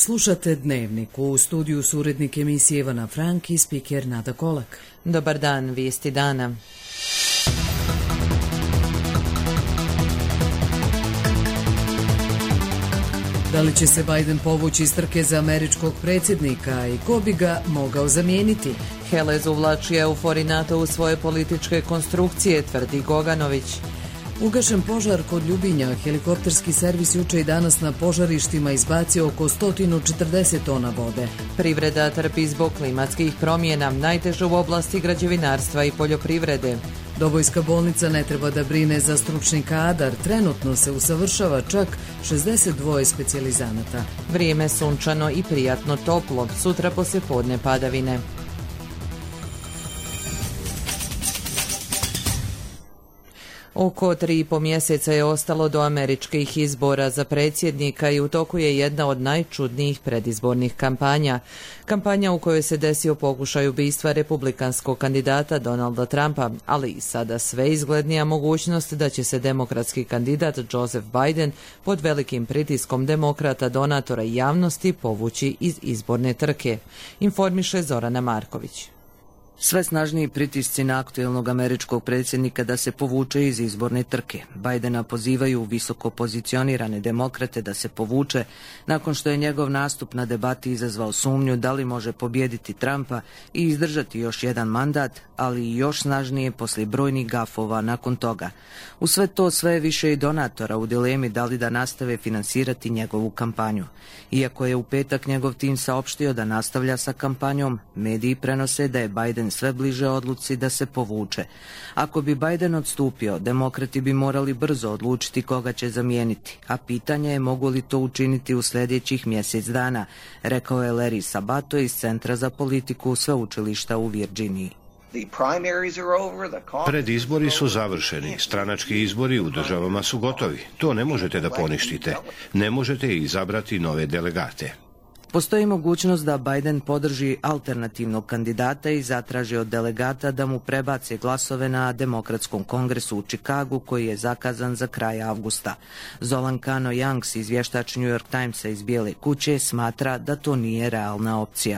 Slušate Dnevnik. U studiju su urednik emisije Ivana Frank i spiker Nada Kolak. Dobar dan, vijesti dana. Da li će se Biden povući iz trke za američkog predsjednika i ko bi ga mogao zamijeniti? Helez uvlači eufori NATO u svoje političke konstrukcije, tvrdi Goganović. Ugašen požar kod Ljubinja. Helikopterski servis juče i danas na požarištima izbacio oko 140 tona vode. Privreda trpi zbog klimatskih promjena, najteže u oblasti građevinarstva i poljoprivrede. Dobojska bolnica ne treba da brine za stručni kadar. Trenutno se usavršava čak 62 specijalizanata. Vrijeme sunčano i prijatno toplo. Sutra poslijepodne padavine. Oko 3,5 mjeseca je ostalo do američkih izbora za predsjednika i u toku je jedna od najčudnijih predizbornih kampanja. Kampanja u kojoj se desio pokušaj ubistva republikanskog kandidata Donalda Trumpa, ali i sada sve izglednija mogućnost da će se demokratski kandidat Joseph Biden pod velikim pritiskom demokrata, donatora i javnosti povući iz izborne trke, informiše Zorana Marković. Sve snažniji pritisci na aktuelnog američkog predsjednika da se povuče iz izborne trke. Bidena pozivaju visoko pozicionirane demokrate da se povuče nakon što je njegov nastup na debati izazvao sumnju da li može pobijediti Trumpa i izdržati još jedan mandat, ali i još snažnije poslije brojnih gafova nakon toga. U sve to sve je više i donatora u dilemi da li da nastave finansirati njegovu kampanju. Iako je u petak njegov tim saopštio da nastavlja sa kampanjom, mediji prenose da je Biden sve bliže odluci da se povuče. Ako bi Biden odstupio, demokrati bi morali brzo odlučiti koga će zamijeniti, a pitanje je mogu li to učiniti u sljedećih mjesec dana, rekao je Larry Sabato iz Centra za politiku sveučilišta u Virginiji. Predizbori su završeni, stranački izbori u državama su gotovi. To ne možete da poništite. Ne možete izabrati nove delegate. Postoji mogućnost da Biden podrži alternativnog kandidata i zatraži od delegata da mu prebace glasove na Demokratskom kongresu u Čikagu koji je zakazan za kraj avgusta. Zolan Kano Youngs, izvještač New York Timesa iz Bijele kuće, smatra da to nije realna opcija.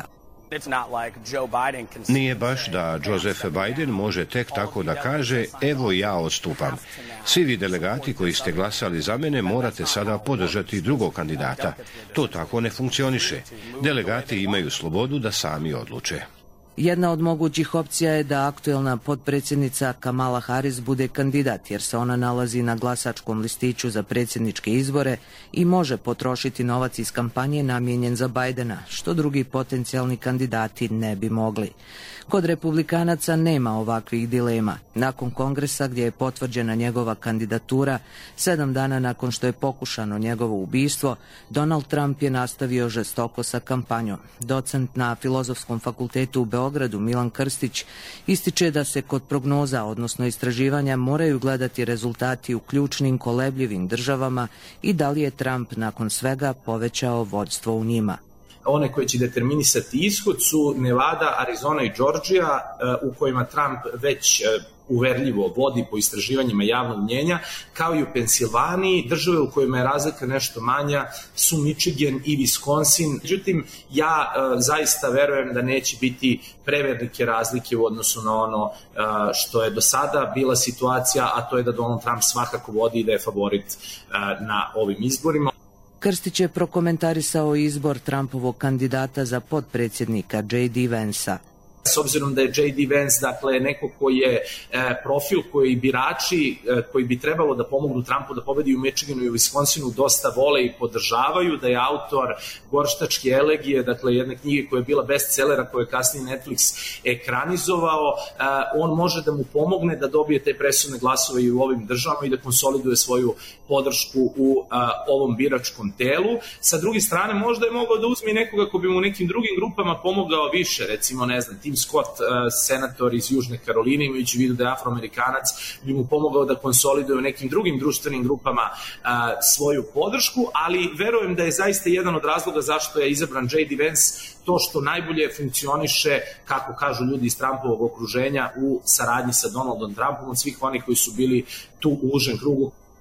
Nije baš da Joseph Biden može tek tako da kaže evo ja odstupam. Svi vi delegati koji ste glasali za mene morate sada podržati drugog kandidata. To tako ne funkcioniše. Delegati imaju slobodu da sami odluče. Jedna od mogućih opcija je da aktuelna potpredsjednica Kamala Harris bude kandidat jer se ona nalazi na glasačkom listiću za predsjedničke izbore i može potrošiti novac iz kampanje namijenjen za Bidena, što drugi potencijalni kandidati ne bi mogli. Kod republikanaca nema ovakvih dilema. Nakon kongresa gdje je potvrđena njegova kandidatura, 7 dana nakon što je pokušano njegovo ubistvo, Donald Trump je nastavio žestoko sa kampanjom. Docent na Filozofskom fakultetu u Beogradu Milan Krstić ističe da se kod prognoza, odnosno istraživanja, moraju gledati rezultati u ključnim kolebljivim državama i da li je Trump nakon svega povećao vođstvo u njima. One koje će determinisati ishod su Nevada, Arizona i Georgija, u kojima Trump već uverljivo vodi po istraživanjima javnog mnjenja, kao i u Pensilvaniji. Države u kojima je razlika nešto manja su Michigan i Wisconsin. Međutim, ja zaista verujem da neće biti prevelike razlike u odnosu na ono što je do sada bila situacija, a to je da Donald Trump svakako vodi i da je favorit na ovim izborima. Krstić je prokomentarisao izbor Trumpovog kandidata za potpredsjednika J.D. Vansa. S obzirom da je J.D. Vance, dakle, neko koji je profil koji birači koji bi trebalo da pomognu Trumpu da pobedi u Michiganu i u Wisconsinu dosta vole i podržavaju, da je autor Gorštačke elegije, dakle jedne knjige koja je bila bestsellera koju je kasnije Netflix ekranizovao, on može da mu pomogne da dobije te presudne glasove i u ovim državama i da konsoliduje svoju podršku u ovom biračkom telu. Sa druge strane, možda je mogao da uzme nekoga ko bi mu u nekim drugim grupama pomogao više, recimo, ne znam, Tim Scott, senator iz Južne Karoline, imajući u vidu da je Afroamerikanac, bi mu pomogao da konsoliduje u nekim drugim društvenim grupama svoju podršku, ali verujem da je zaista jedan od razloga zašto je izabran J.D. Vance to što najbolje funkcioniše, kako kažu ljudi iz Trumpovog okruženja, u saradnji sa Donaldom Trumpom, od svih onih koji su bili tu u užem krugu.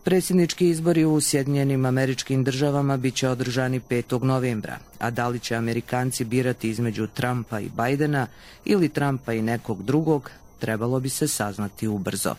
Predsjednički izbori u Sjedinjenim Američkim Državama bit će održani 5. novembra, a da li će Amerikanci birati između Trumpa i Bidena ili Trumpa i nekog drugog, trebalo bi se saznati ubrzo.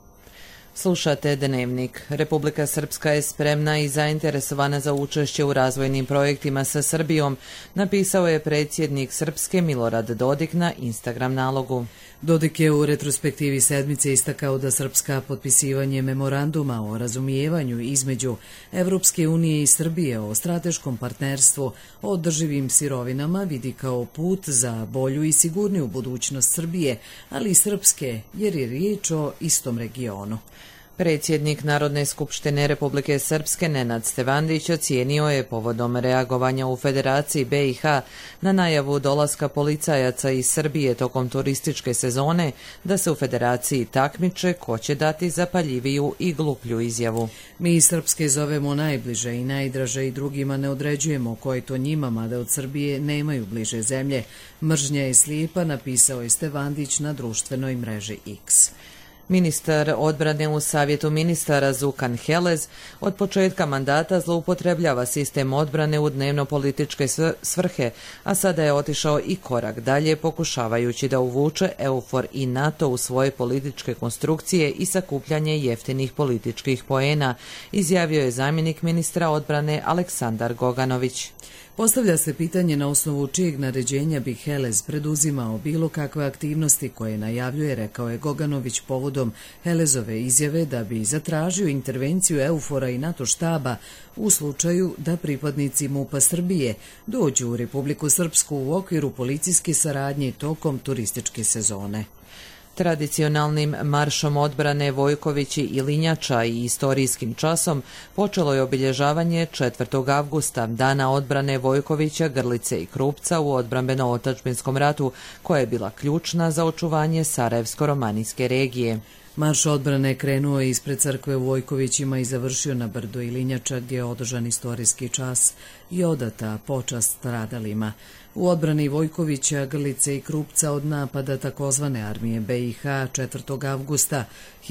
Slušate Dnevnik. Republika Srpska je spremna i zainteresovana za učešće u razvojnim projektima sa Srbijom, napisao je predsjednik Srpske Milorad Dodik na Instagram nalogu. Dodik je u retrospektivi sedmice istakao da Srpska potpisivanje memoranduma o razumijevanju između Evropske unije i Srbije o strateškom partnerstvu o održivim sirovinama vidi kao put za bolju i sigurniju budućnost Srbije, ali i Srpske, jer je riječ o istom regionu. Predsjednik Narodne skupštine Republike Srpske Nenad Stevandić ocijenio je povodom reagovanja u Federaciji BiH na najavu dolaska policajaca iz Srbije tokom turističke sezone da se u Federaciji takmiče ko će dati zapaljiviju i gluplju izjavu. Mi iz Srpske zovemo najbliže i najdraže i drugima ne određujemo koje to njima, mada od Srbije nemaju bliže zemlje. Mržnja je slijepa, napisao je Stevandić na društvenoj mreži X. Ministar odbrane u Savjetu ministara Zukan Helez od početka mandata zloupotrebljava sistem odbrane u dnevno-političke svrhe, a sada je otišao i korak dalje pokušavajući da uvuče EUFOR i NATO u svoje političke konstrukcije i sakupljanje jeftinih političkih poena, izjavio je zamjenik ministra odbrane Aleksandar Goganović. Postavlja se pitanje na osnovu čijeg naređenja bi Helez preduzimao bilo kakve aktivnosti koje najavljuje, rekao je Goganović povodom Helezove izjave da bi zatražio intervenciju EUFOR-a i NATO štaba u slučaju da pripadnici MUP-a Srbije dođu u Republiku Srpsku u okviru policijske saradnje tokom turističke sezone. Tradicionalnim maršom odbrane Vojkovići i Linjača i istorijskim časom počelo je obilježavanje 4. avgusta, dana odbrane Vojkovića, Grlice i Krupca u odbrambeno-otadžbinskom ratu, koja je bila ključna za očuvanje Sarajevsko-romanijske regije. Marš odbrane krenuo je ispred crkve u Vojkovićima i završio na Brdo i Linjača, gdje je održan istorijski čas i odata počast stradalima. U odbrani Vojkovića, Grlice i Krupca od napada takozvane armije BiH 4. avgusta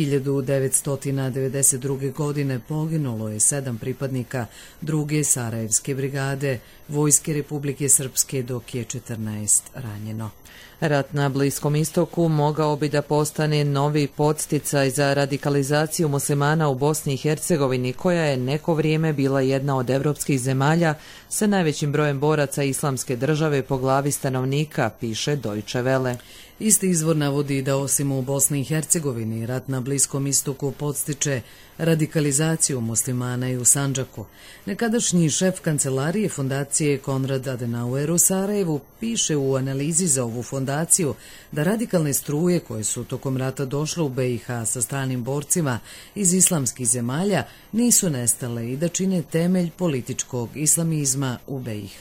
1992. godine poginulo je 7 pripadnika 2. Sarajevske brigade Vojske Republike Srpske, dok je 14 ranjeno. Rat na Bliskom istoku mogao bi da postane novi podsticaj za radikalizaciju muslimana u Bosni i Hercegovini, koja je neko vrijeme bila jedna od evropskih zemalja sa najvećim brojem boraca islamske države po glavi stanovnika, piše Deutsche Welle. Isti izvor navodi da osim u Bosni i Hercegovini rat na Bliskom istoku podstiče radikalizaciju muslimana i u Sandžaku. Nekadašnji šef kancelarije fondacije Konrad Adenauer u Sarajevu piše u analizi za ovu fondaciju da radikalne struje koje su tokom rata došle u BiH sa stranim borcima iz islamskih zemalja nisu nestale i da čine temelj političkog islamizma u BiH.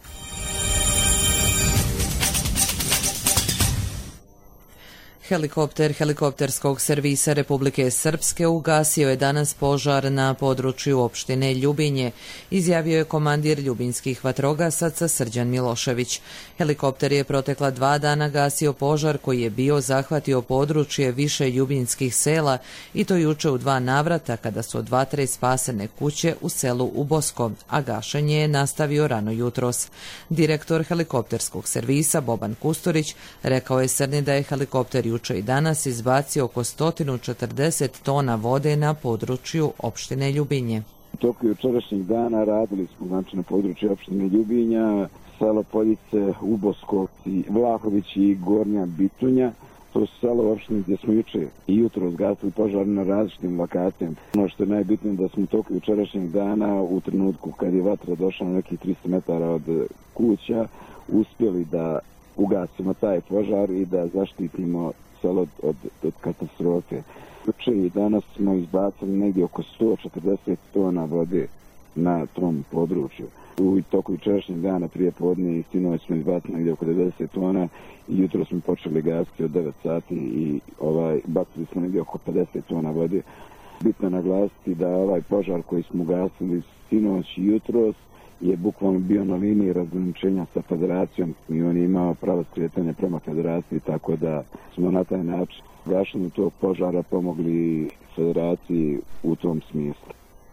Helikopter helikopterskog servisa Republike Srpske ugasio je danas požar na području opštine Ljubinje, izjavio je komandir ljubinskih vatrogasaca Srđan Milošević. Helikopter je protekla 2 dana gasio požar koji je bio zahvatio područje više ljubinskih sela i to juče u 2 navrata kada su od vatre spasene kuće u selu Ubosko, a gašenje je nastavio rano jutros. Direktor helikopterskog servisa Boban Kusturić rekao je Srni da je helikopter juče i danas izbacio oko 140 tona vode na području opštine Ljubinje. U toku jučerašnjeg dana radili smo na području opštine Ljubinja, selo Poljice, Ubosko, Vlahović i Gornja Bitunja. To su selo opštine gdje smo juče i jutro zgasili požar na različitim lokacijama. Ono što je najbitnije da smo u toku jučerašnjeg dana, u trenutku kad je vatra došla na nekih 300 metara od kuća, uspjeli da ugasimo taj požar i da zaštitimo selo od katastrofe. Juče i danas smo izbacili negdje oko 140 tona vode na tom području. U toku jučerašnjeg dana prije podne i sinoć smo izbacili negdje oko 90 tona i jutro smo počeli gasiti od 9 sati i bacili smo negdje oko 50 tona vode. Bitno naglasiti da ovaj požar koji smo gasili sinoć i jutros je bukvalno bio na liniji razgraničenja sa federacijom i on je imao pravo skretanje prema federaciji, tako da smo na taj način gašenju tog požara pomogli federaciji u tom smislu.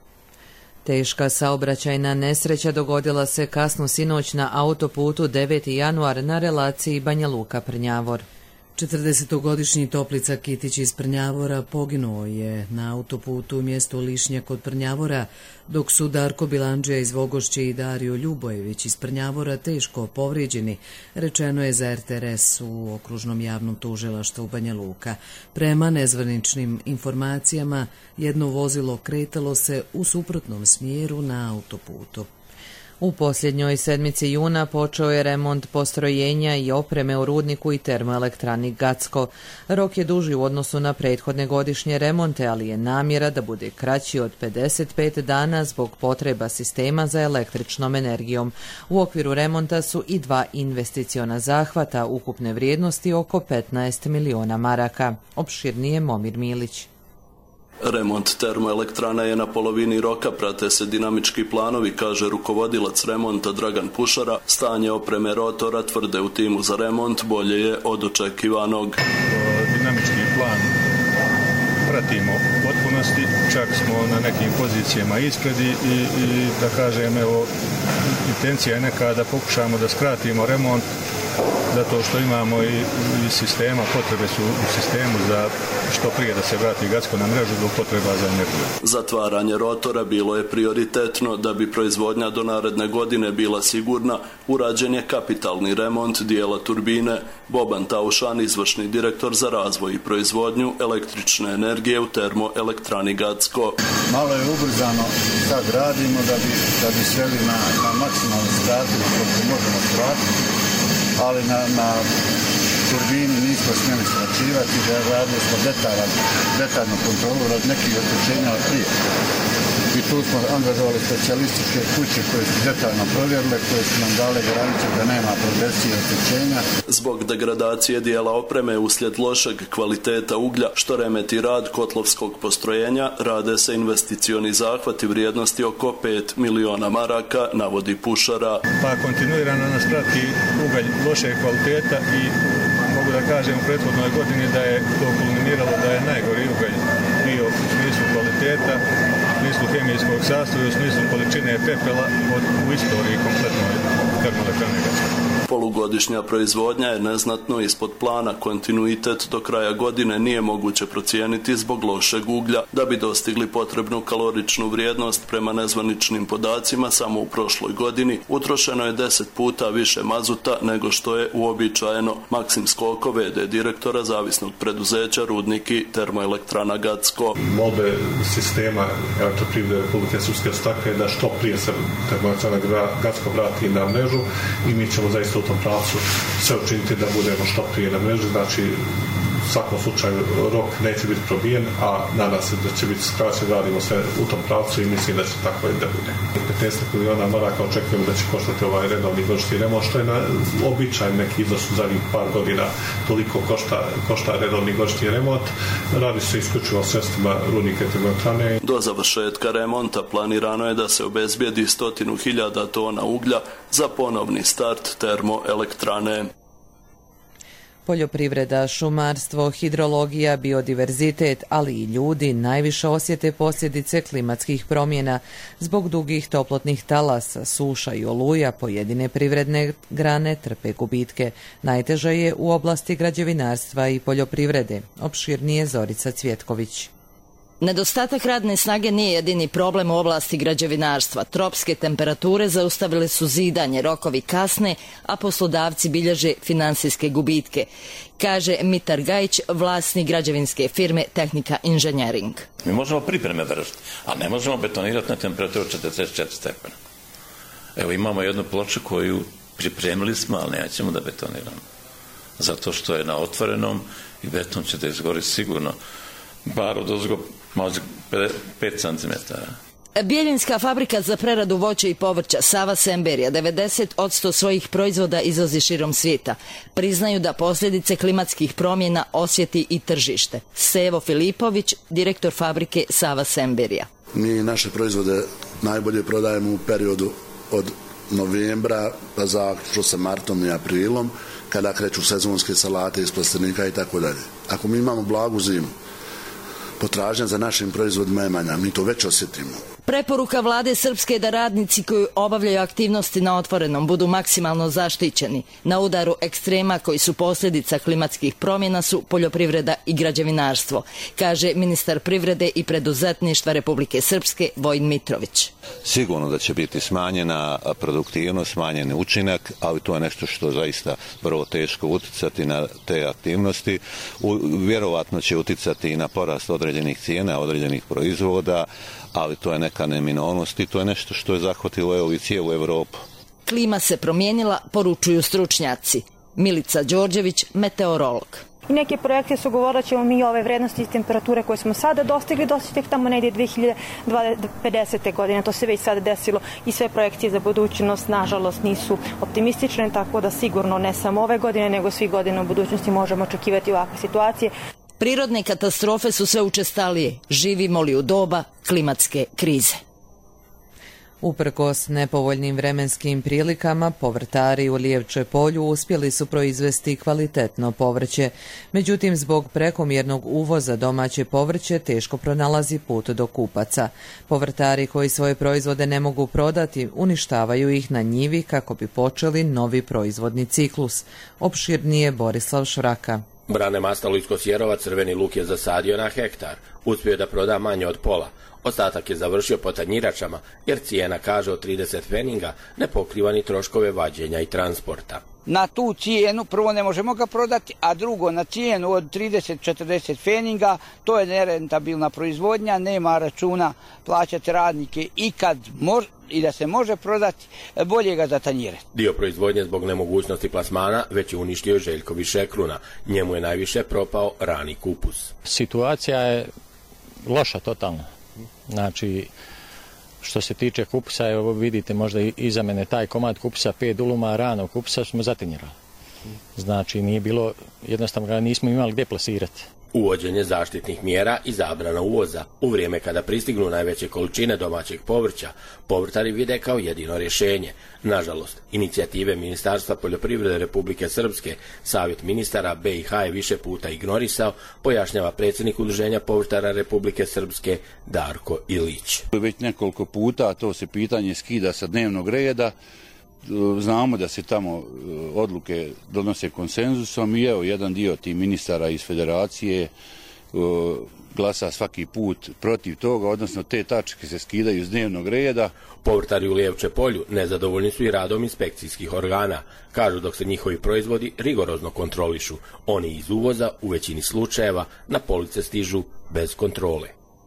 Teška saobraćajna nesreća dogodila se kasno sinoć na autoputu 9. januar na relaciji Banja Luka-Prnjavor. 40-godišnji Toplica Kitić iz Prnjavora poginuo je na autoputu u mjestu Lišnja kod Prnjavora, dok su Darko Bilandžija iz Vogošće i Dario Ljubojević iz Prnjavora teško povrijeđeni, rečeno je za RTRS u okružnom javnom tužilaštvu Banja Luka. Prema nezvaničnim informacijama, jedno vozilo kretalo se u suprotnom smjeru na autoputu. U posljednjoj sedmici juna počeo je remont postrojenja i opreme u rudniku i termoelektrani Gacko. Rok je duži u odnosu na prethodne godišnje remonte, ali je namjera da bude kraći od 55 dana zbog potreba sistema za električnom energijom. U okviru remonta su i 2 investiciona zahvata ukupne vrijednosti oko 15 miliona maraka. Opširnije Momir Milić. Remont termoelektrana je na polovini roka, prate se dinamički planovi, kaže rukovodilac remonta Dragan Pušara. Stanje opreme rotora, tvrde u timu za remont, bolje je od očekivanog. Dinamički plan pratimo u potpunosti, čak smo na nekim pozicijama ispred i da kažem, evo, intencija je neka da pokušamo da skratimo remont, zato što imamo i sistema, potrebe su u sistemu za što prije da se vrati Gacko na mrežu zbog potreba za energiju. Zatvaranje rotora bilo je prioritetno. Da bi proizvodnja do naredne godine bila sigurna, urađen je kapitalni remont dijela turbine. Boban Taušan, izvršni direktor za razvoj i proizvodnju električne energije u termoelektrani Gacko. Malo je ubrzano, sad radimo da bi sveli na maksimalnu skratili koliko možemo skratiti, ali na turbini nismo smjeli skraćivati, da radili smo detaljnu kontrolu radi nekih otećenja prije. I tu smo angažovali specijalističke kuće koje su detaljno provjerile, koje su nam dale garanciju da nema progresije otećenja. Zbog degradacije dijela opreme uslijed lošeg kvaliteta uglja, što remeti rad kotlovskog postrojenja, rade se investicioni zahvati vrijednosti oko 5 miliona maraka, navodi Pušara. Pa kontinuirano nas prati ugalj lošeg kvaliteta i mogu da kažem u prethodnoj godini da je to kulminiralo da je najgori ugalj bio u smislu kvaliteta, u smislu hemijskog sastava, u smislu količine pepela u istoriji kompletnoj termoelektrane Gacko. Polugodišnja proizvodnja je neznatno ispod plana. Kontinuitet do kraja godine nije moguće procijeniti zbog lošeg uglja. Da bi dostigli potrebnu kaloričnu vrijednost prema nezvaničnim podacima, samo u prošloj godini utrošeno je 10 puta više mazuta nego što je uobičajeno. Maksim Skoko, v.d. direktora zavisnog preduzeća Rudnik i termoelektrana Gacko. Molbe sistema Elektroprivrede Republike Srpske Stakle da što prije se termoelektrana Gacko vrati na mrežu i mi ćemo zaista u tom pravcu sve učiniti da budemo što prije na mreži, znači u svakom slučaju rok neće biti probijen, a nadam se da će biti skraćen, radimo sve u tom pravcu i mislim da će tako i da bude. 15 miliona maraka očekujemo da će koštati ovaj redovni godišnji remont, što je na običajan neki iznos u zadnjih par godina, toliko košta redovni godišnji remont. Radi se isključivo sredstvima Rudnika i termoelektrane. Do završetka remonta planirano je da se obezbijedi 100.000 tona uglja za ponovni start termoelektrane. Poljoprivreda, šumarstvo, hidrologija, biodiverzitet, ali i ljudi najviše osjete posljedice klimatskih promjena. Zbog dugih toplotnih talasa, suša i oluja pojedine privredne grane trpe gubitke. Najteže je u oblasti građevinarstva i poljoprivrede. Opširnije Zorica Cvjetković. Nedostatak radne snage nije jedini problem u oblasti građevinarstva. Tropske temperature zaustavile su zidanje, rokovi kasne, a poslodavci bilježe finansijske gubitke, kaže Mitar Gajić, vlasnik građevinske firme Tehnika Inženjering. Mi možemo pripreme vršiti, ali ne možemo betonirati na temperaturu 44 stepena. Evo imamo jednu ploču koju pripremili smo, ali nećemo da betoniramo. Zato što je na otvorenom i beton će da izgori sigurno bar od ozgo možda 5 cm. Bijeljinska fabrika za preradu voća i povrća Sava Semberija 90% svojih proizvoda izvozi širom svijeta. Priznaju da posljedice klimatskih promjena osjeti i tržište. Sevo Filipović, direktor fabrike Sava Semberija. Mi naše proizvode najbolje prodajemo u periodu od novembra pa zaključno sa martom i aprilom, kada kreću sezonske salate iz plastenika i tako dalje. Ako mi imamo blagu zimu, potražnja za našim proizvodima je manja, mi to već osjetimo. Preporuka vlade Srpske je da radnici koji obavljaju aktivnosti na otvorenom budu maksimalno zaštićeni. Na udaru ekstrema koji su posljedica klimatskih promjena su poljoprivreda i građevinarstvo, kaže ministar privrede i preduzetništva Republike Srpske Vojin Mitrović. Sigurno da će biti smanjena produktivnost, smanjeni učinak, ali to je nešto što zaista vrlo teško uticati na te aktivnosti. Vjerovatno će uticati i na porast određenih cijena, određenih proizvoda, ali to je neka neminovnost i to je nešto što je zahvatilo i cijelu Evropu. Klima se promijenila, poručuju stručnjaci. Milica Đorđević, meteorolog. I neke projekte su govorili da ćemo mi ove vrednosti i temperature koje smo sada dostigli tek tamo negdje 2050. godine. To se već sada desilo i sve projekcije za budućnost nažalost nisu optimistične, tako da sigurno ne samo ove godine nego svih godina u budućnosti možemo očekivati ovakve situacije. Prirodne katastrofe su sve učestalije. Živimo li u doba klimatske krize? Uprkos nepovoljnim vremenskim prilikama, povrtari u Lijevče polju uspjeli su proizvesti kvalitetno povrće. Međutim, zbog prekomjernog uvoza domaće povrće teško pronalazi put do kupaca. Povrtari koji svoje proizvode ne mogu prodati, uništavaju ih na njivi kako bi počeli novi proizvodni ciklus. Opširnije Borislav Švraka. Brane Mastalo iz Kosjerova crveni luk je zasadio na hektar. Uspio je da proda manje od pola. Ostatak je završio po tanjiračama, jer cijena, kaže, od 30 feninga ne pokriva ni troškove vađenja i transporta. Na tu cijenu prvo ne možemo ga prodati, a drugo na cijenu od 30-40 feninga, to je nerentabilna proizvodnja, nema računa plaćati radnike i kad može i da se može prodati, bolje ga zatanjirati. Dio proizvodnje zbog nemogućnosti plasmana već je uništio Željko Višekruna. Njemu je najviše propao rani kupus. Situacija je loša totalno. Znači, što se tiče kupusa, evo vidite možda iza mene taj komad kupusa, 5 duluma ranog kupusa smo zatanjirali. Znači, nije bilo, jednostavno ga nismo imali gdje plasirati. Uvođenje zaštitnih mjera i zabrana uvoza. U vrijeme kada pristignu najveće količine domaćeg povrća, povrtari vide kao jedino rješenje. Nažalost, inicijative Ministarstva poljoprivrede Republike Srpske, Savjet ministara BiH je više puta ignorisao, pojašnjava predsjednik Udruženja povrtara Republike Srpske Darko Ilić. Već nekoliko puta to se pitanje skida sa dnevnog reda. Znamo da se tamo odluke donose konsenzusom i evo jedan dio tih ministara iz federacije glasa svaki put protiv toga, odnosno te tačke se skidaju iz dnevnog reda. Povrtari u Lijevče polju nezadovoljni su i radom inspekcijskih organa. Kažu dok se njihovi proizvodi rigorozno kontrolišu. Oni iz uvoza u većini slučajeva na police stižu bez kontrole.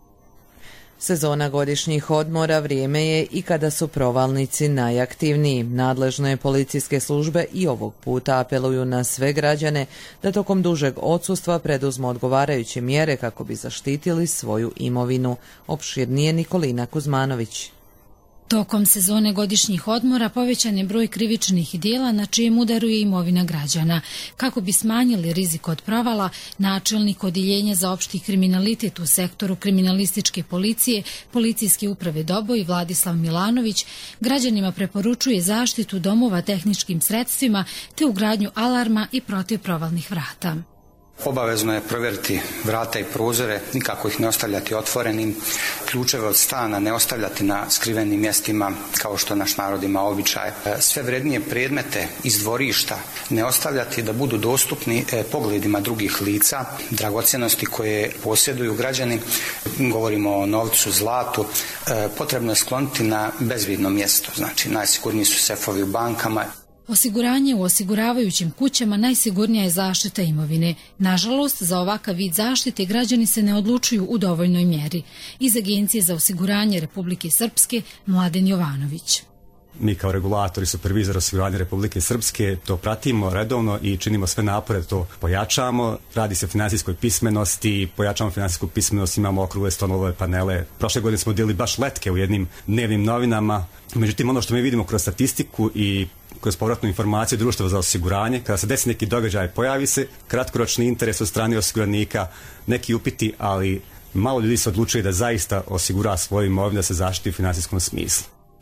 Sezona godišnjih odmora vrijeme je i kada su provalnici najaktivniji. Nadležne policijske službe i ovog puta apeluju na sve građane da tokom dužeg odsustva preduzmu odgovarajuće mjere kako bi zaštitili svoju imovinu. Opširnije Nikolina Kuzmanović. Tokom sezone godišnjih odmora povećan je broj krivičnih djela na čijem udaru je imovina građana. Kako bi smanjili rizik od provala, načelnik Odjeljenja za opšti kriminalitet u sektoru kriminalističke policije, Policijske uprave Doboj Vladislav Milanović, građanima preporučuje zaštitu domova tehničkim sredstvima te ugradnju alarma i protivprovalnih vrata. Obavezno je provjeriti vrata i prozore, nikako ih ne ostavljati otvorenim, ključeve od stana ne ostavljati na skrivenim mjestima kao što naš narod ima običaj. Sve vrednije predmete iz dvorišta ne ostavljati da budu dostupni pogledima drugih lica, dragocjenosti koje posjeduju građani, govorimo o novcu, zlatu, potrebno je skloniti na bezvidno mjesto, znači najsigurniji su sefovi u bankama. Osiguranje u osiguravajućim kućama najsigurnija je zaštita imovine. Nažalost, za ovakav vid zaštite građani se ne odlučuju u dovoljnoj mjeri. Iz Agencije za osiguranje Republike Srpske Mladen Jovanović. Mi kao regulatori, supervizor osiguranja Republike Srpske to pratimo redovno i činimo sve napore da to pojačamo. Radi se o finansijskoj pismenosti, pojačamo finansijsku pismenost, imamo okrugle stolove, panele. Prošle godine smo dijelili baš letke u jednim dnevnim novinama. Međutim, ono što mi vidimo kroz statistiku i kroz povratnu informaciju društva za osiguranje, kada se desi neki događaj, pojavi se kratkoročni interes od strane osiguranika, neki upiti, ali malo ljudi se odlučuje da zaista osigura svoju imovinu, da se zaštiti u finansijskom smislu.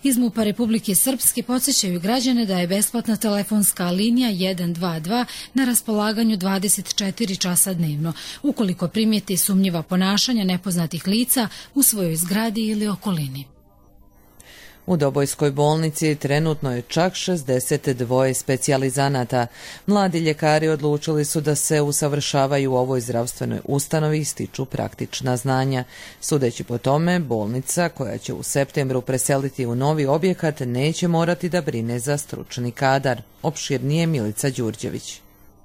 Iz MUP-a Republike Srpske podsjećaju građane da je besplatna telefonska linija 122 na raspolaganju 24 časa dnevno, ukoliko primijete sumnjiva ponašanja nepoznatih lica u svojoj zgradi ili okolini. U Dobojskoj bolnici trenutno je čak 62 specijalizanata. Mladi ljekari odlučili su da se usavršavaju u ovoj zdravstvenoj ustanovi i stiču praktična znanja. Sudeći po tome, bolnica koja će u septembru preseliti u novi objekat neće morati da brine za stručni kadar. Opširnije Milica Đurđević.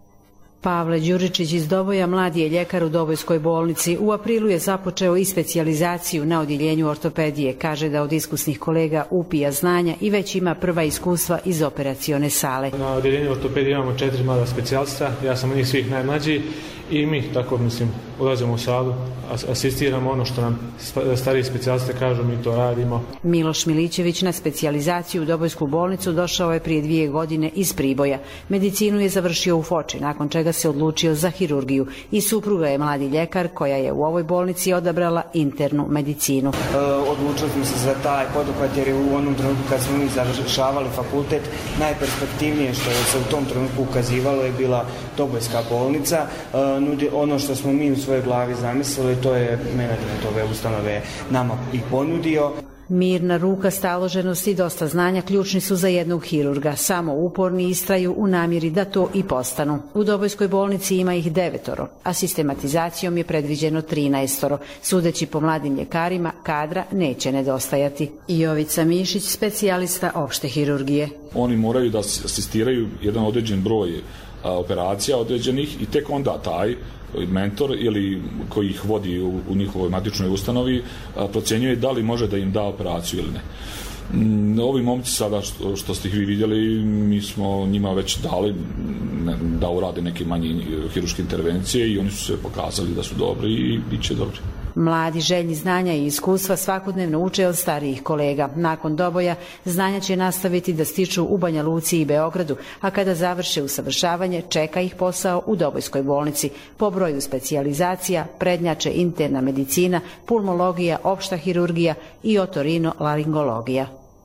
Pavle Đuričić iz Doboja mladi je ljekar u Dobojskoj bolnici. U aprilu je započeo i specijalizaciju na odjeljenju ortopedije. Kaže da od iskusnih kolega upija znanja i već ima prva iskustva iz operacione sale. Na odjeljenju ortopedije imamo 4 mlada specijalista, ja sam od njih svih najmlađi i mi tako ulazimo u salu, asistiramo ono što nam stariji specijaliste kažu, mi to radimo. Miloš Milićević na specijalizaciju u Dobojsku bolnicu došao je prije 2 godine iz Priboja. Medicinu je završio u Foči, nakon čega se odlučio za hirurgiju i supruga je mladi ljekar koja je u ovoj bolnici odabrala internu medicinu. Odlučili smo se za taj poduhvat jer je u onom trenutku kad smo mi završavali fakultet najperspektivnije što je se u tom trenutku ukazivalo je bila Dobojska bolnica. Ono što smo mi u svojoj glavi zamislili, to je menadžment ove ustanove nama i ponudio. Mirna ruka, staloženost i dosta znanja ključni su za jednog hirurga. Samo uporni istraju u namjeri da to i postanu. U Dobojskoj bolnici ima ih 9, a sistematizacijom je predviđeno 13. Sudeći po mladim ljekarima, kadra neće nedostajati. Jovica Mišić, specijalista opšte hirurgije. Oni moraju da asistiraju jedan određen broj operacija određenih i tek onda taj mentor ili koji ih vodi u njihovoj matičnoj ustanovi procjenjuje da li može da im da operaciju ili ne. Ovi momci sada što ste ih vi vidjeli, mi smo njima već dali da urade neke manje hirurške intervencije i oni su se pokazali da su dobri i bit će dobri. Mladi željni znanja i iskustva svakodnevno uče od starijih kolega. Nakon Doboja znanja će nastaviti da stiču u Banja Luci i Beogradu, a kada završe usavršavanje čeka ih posao u Dobojskoj bolnici. Po broju specijalizacija prednjače interna medicina, pulmologija, opšta hirurgija i otorino-laringologija.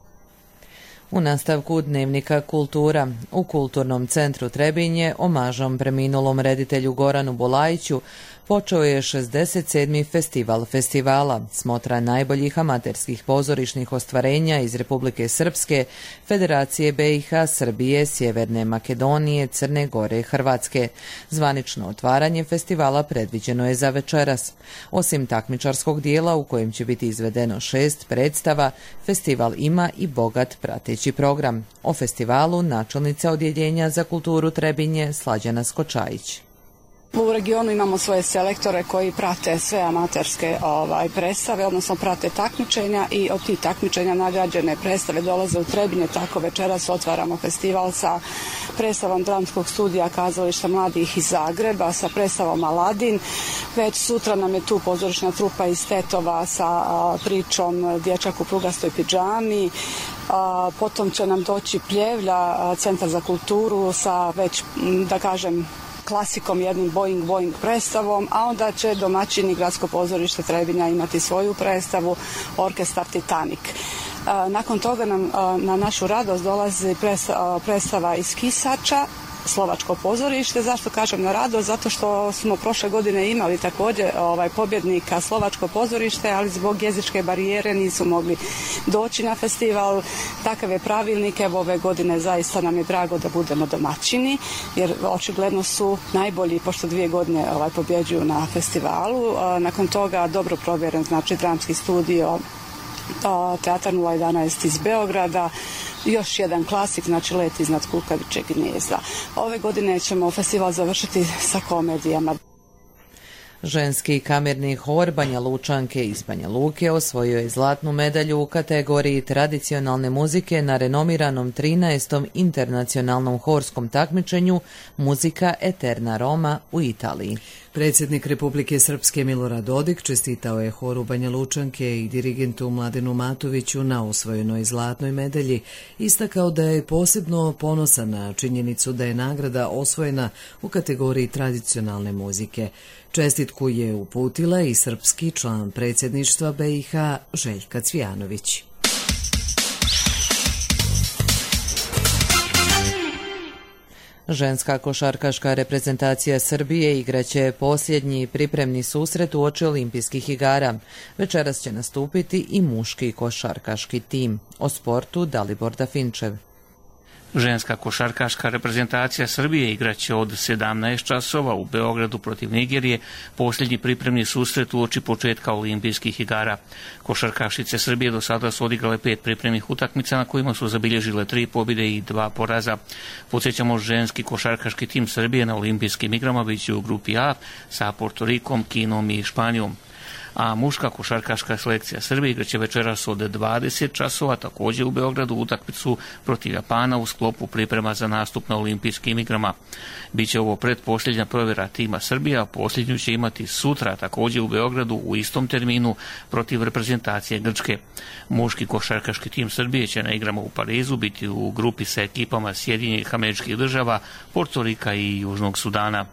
U nastavku dnevnika Kultura u Kulturnom centru Trebinje omažom preminulom reditelju Goranu Bulajiću počeo je 67. festival festivala, smotra najboljih amaterskih pozorišnih ostvarenja iz Republike Srpske, Federacije BiH, Srbije, Sjeverne Makedonije, Crne Gore, Hrvatske. Zvanično otvaranje festivala predviđeno je za večeras. Osim takmičarskog dijela u kojem će biti izvedeno 6 predstava, festival ima i bogat prateći program. O festivalu načelnica Odjeljenja za kulturu Trebinje Slađana Skočajić. U regionu imamo svoje selektore koji prate sve amaterske predstave, odnosno prate takmičenja i od tih takmičenja nagrađene predstave dolaze u Trebinje. Tako večeras otvaramo festival sa predstavom dramskog studija Kazališta mladih iz Zagreba, sa predstavom Aladin. Već sutra nam je tu pozorišna trupa iz Tetova sa pričom Dječak u prugastoj pidžami. Potom će nam doći Pljevlja, Centar za kulturu sa već, da kažem, klasikom, jednim Boing predstavom, a onda će domaćini Gradsko pozorište Trebinja imati svoju predstavu, orkestar Titanik. Nakon toga nam na našu radost dolazi predstava iz Kisača, Slovačko pozorište. Zašto kažem na radost? Zato što smo prošle godine imali također pobjednika Slovačko pozorište, ali zbog jezičke barijere nisu mogli doći na festival. Takav je pravilnik. Evo ove godine zaista nam je drago da budemo domaćini, jer očigledno su najbolji, pošto 2 godine pobjeđuju na festivalu. Nakon toga dobro provjeren, znači dramski studio Teatar 011 iz Beograda, još jedan klasik, znači Let iznad kukavičjeg gnijezda. Ove godine ćemo festival završiti sa komedijama. Ženski kamerni hor Banja Lučanke iz Banja Luke osvojio je zlatnu medalju u kategoriji tradicionalne muzike na renomiranom 13. internacionalnom horskom takmičenju Muzika Eterna Roma u Italiji. Predsjednik Republike Srpske Milorad Dodik čestitao je horu Banja Lučanke i dirigentu Mladenu Matoviću na osvojenoj zlatnoj medalji. Istakao da je posebno ponosan na činjenicu da je nagrada osvojena u kategoriji tradicionalne muzike. Čestitku je uputila i srpski član predsjedništva BiH Željka Cvijanović. Ženska košarkaška reprezentacija Srbije igraće posljednji pripremni susret uoči olimpijskih igara. Večeras će nastupiti i muški košarkaški tim. O sportu Dalibor Dafinčev. Ženska košarkaška reprezentacija Srbije igraće od 17 časova u Beogradu protiv Nigerije, posljednji pripremni susret uoči početka olimpijskih igara. Košarkašice Srbije do sada su odigrale 5 pripremnih utakmica na kojima su zabilježile 3 pobjede i 2 poraza. Podsjećamo, ženski košarkaški tim Srbije na olimpijskim igrama biće u grupi A sa Portorikom, Kinom i Španijom. A muška košarkaška selekcija Srbije igraće večeras od 20 časova također u Beogradu utakmicu protiv Japana u sklopu priprema za nastup na olimpijskim igrama. Biće ovo pretposljednja provjera tima Srbije, a posljednju će imati sutra također u Beogradu u istom terminu protiv reprezentacije Grčke. Muški košarkaški tim Srbije će na igrama u Parizu biti u grupi sa ekipama Sjedinjenih Američkih Država, Portorika i Južnog Sudana.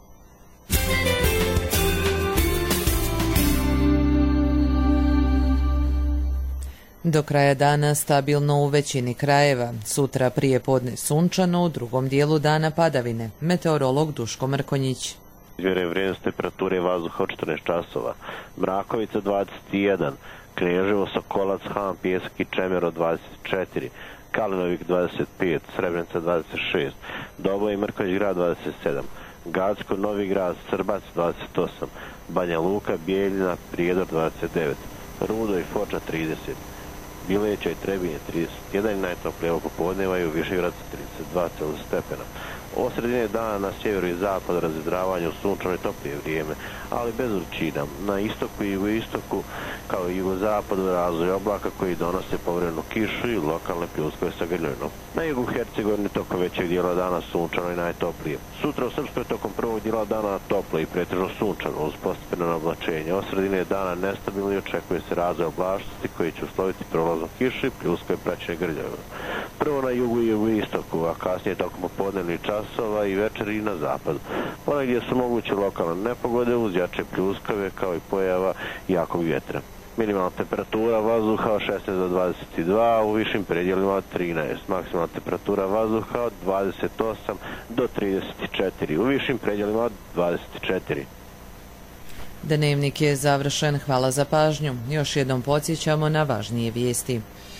Do kraja dana stabilno u većini krajeva. Sutra prije podne sunčano, u drugom dijelu dana padavine. Meteorolog Duško Mrkonjić. Vrijednost temperature vazduha od 14 časova. Mrakovica 21, Kneževo, Sokolac, Han, Pjesak i Čemer od 24, Kalinovik 25, Srebrenica 26, Doboj i Mrkonjić grad 27, Gacko, Novi grad, Srbac 28, Banja Luka, Bijeljina, Prijedor 29, Rudo i Foča 30, Bileća i Trebinje 31, najtoplije oko popodneva i u Višegradcu 32 stepena. Od sredine dana na sjeveru i zapadu razvedravanje u sunčano i toplije vrijeme, ali bez vrućina. Na istoku i jugoistoku kao i jugozapadu razvoj oblaka koji donose povremenu kišu i lokalne pljuskove sa grljovinom. Na jugu Hercegovine tokom većeg dijela dana sunčano i najtoplije. Sutra u Srpskoj tokom prvog dijela dana toplo i pretežno sunčano uz postepeno oblačenje. Od sredine dana nestabilno i očekuje se razvoj oblačnosti koji će usloviti prolazom kiše i pljuskove praćene grljovinom. Prvo na jugu i jugoistoku, a kasnije tokom popodnevnih časova i večer i na zapadu. Ponegdje su moguće lokalne nepogode uz jače pljuskave kao i pojava jakog vjetra. Minimalna temperatura vazduha od 16 do 22, u višim predjelima od 13. Maksimalna temperatura vazduha od 28 do 34, u višim predjelima od 24. Dnevnik je završen. Hvala za pažnju. Još jednom podsjećamo na važnije vijesti.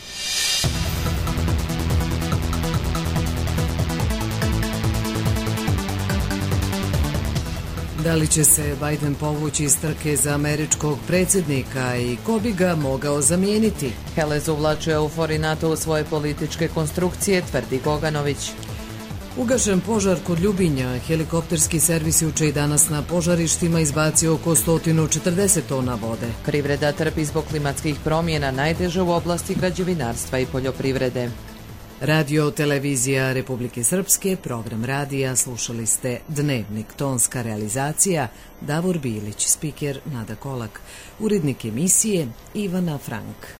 Da li će se Biden povući iz trke za američkog predsjednika i ko bi ga mogao zamijeniti? Helez uvlači euforiju NATO u svoje političke konstrukcije, tvrdi Goganović. Ugašen požar kod Ljubinja. Helikopterski servis juče i danas na požarištima izbacio oko 140 tona vode. Privreda trpi zbog klimatskih promjena, najteže u oblasti građevinarstva i poljoprivrede. Radio televizija Republike Srpske, program radija, slušali ste Dnevnik, tonska realizacija Davor Bilić, spiker Nada Kolak, urednik emisije Ivana Frank.